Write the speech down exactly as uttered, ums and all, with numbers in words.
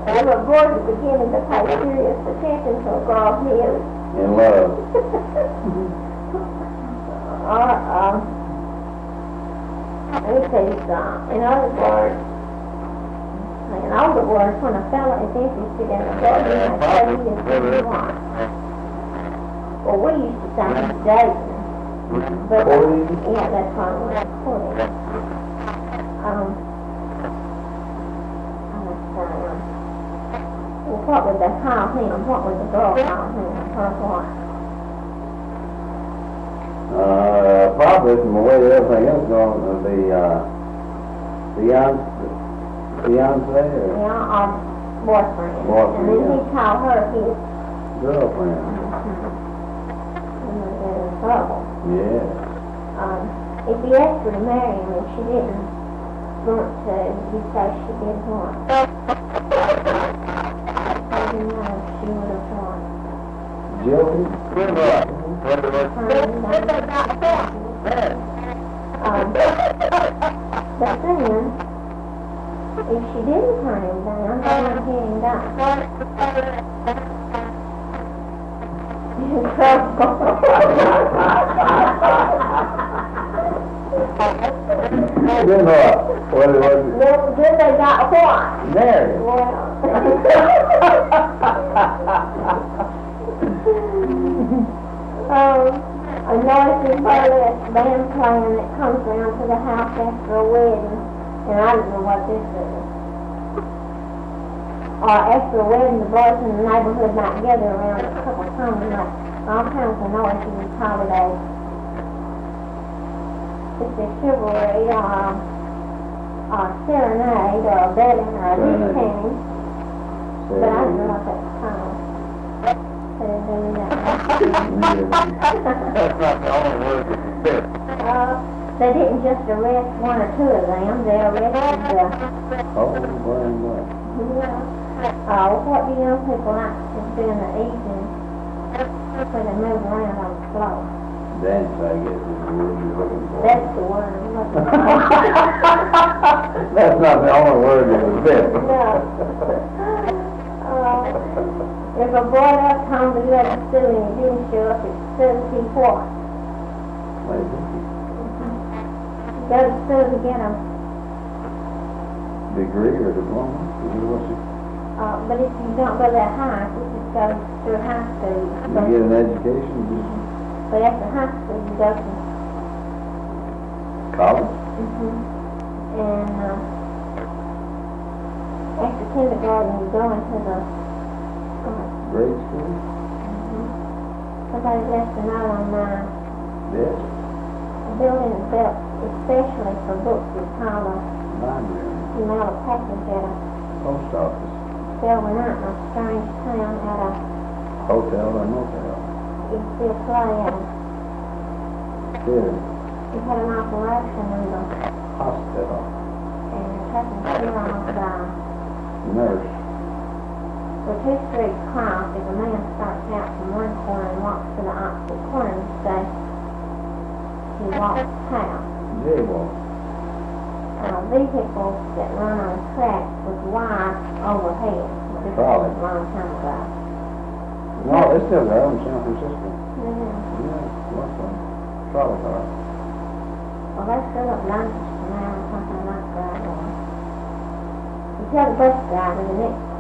We were boys were beginning to pay serious attention to a girl here. In love. Or, um, let me see, uh, in other words, in older words, when a fellow is interested in a girl, he may say he is what he wants. Well, we used to say he's dating. But, yeah, that's why we were courting. Um, well, what would they call him? What would the girl call him? Her what? Uh, probably from the way everything else going to be, uh, fiance, fiance or Yeah, or boyfriend. Boyfriend, And then yeah. he'd call her his. girlfriend. And they get in trouble. Yeah. Um, if he asked her to marry him and she didn't want to, he'd say she did what? I didn't know if she would have won. Guilty? Um, but then, if she didn't turn him down, they wouldn't get him done. In trouble. Then what? What it was? Then, then they got what? Married. Well. um, a noisy burlesque band playing that comes round to the house after a wedding, and I don't know what this is. Or after a wedding, the boys in the neighborhood might gather around a couple of times and make all kinds of noise and call it a, it's a chivalry or a serenade or a betting or a distancing. But I don't know what that's called. But it's doing that. That's not the only word that fit. Uh, they didn't just arrest one or two of them, they arrested the, Oh, boy, boy. uh, what do young people like to do in the evening when they move around on the floor? Dance, I guess, is the word you're looking for. That's the one I'm looking for. That's not the only word that would fit. No. Uh, if a boy left home to go to school and he didn't show up, it says he what? Maybe. Go to school to get a, Degree or diploma? Is it what you, uh, but if you don't go that high, you just go through high school. you get an education, just But after high school, you go to, college? mm-hmm. and, uh, after kindergarten, you go into the, uh, Grade school? mm-hmm. Somebody left a note on my Yes. building built especially for books is called a, Library. you mail a package at a Post office. silver night in a strange town at a, Hotel or motel. you see a play at a, Theater. you had an operation in the, Hospital. and the taking care of the, Nurse. the two streets cross if a man starts out from one corner and walks to the opposite corner and say, he walks past. Jaywalk. Uh, vehicles that run on tracks with wires overhead. This Trolley. was a long time ago. No, they still got them in San Francisco. Yeah. Yeah, lots of them. Trolley car. Well, they fill up lunches now or something like that. Or you tell the bus driver the next